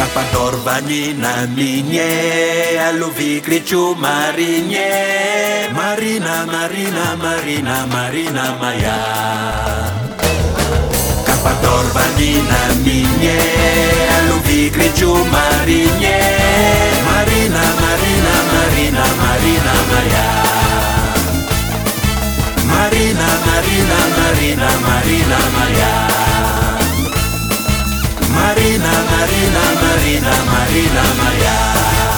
Kapador vanina minye, aluvi krichu marinye, Marina, Marina, Marina, Marina Maya. Kapador vanina minye, aluvi krichu marinye, Marina, Marina, Marina, Marina Maya. Marina, Marina, Marina, Marina Maya. Marina, Marina, Marina, Marina Maya.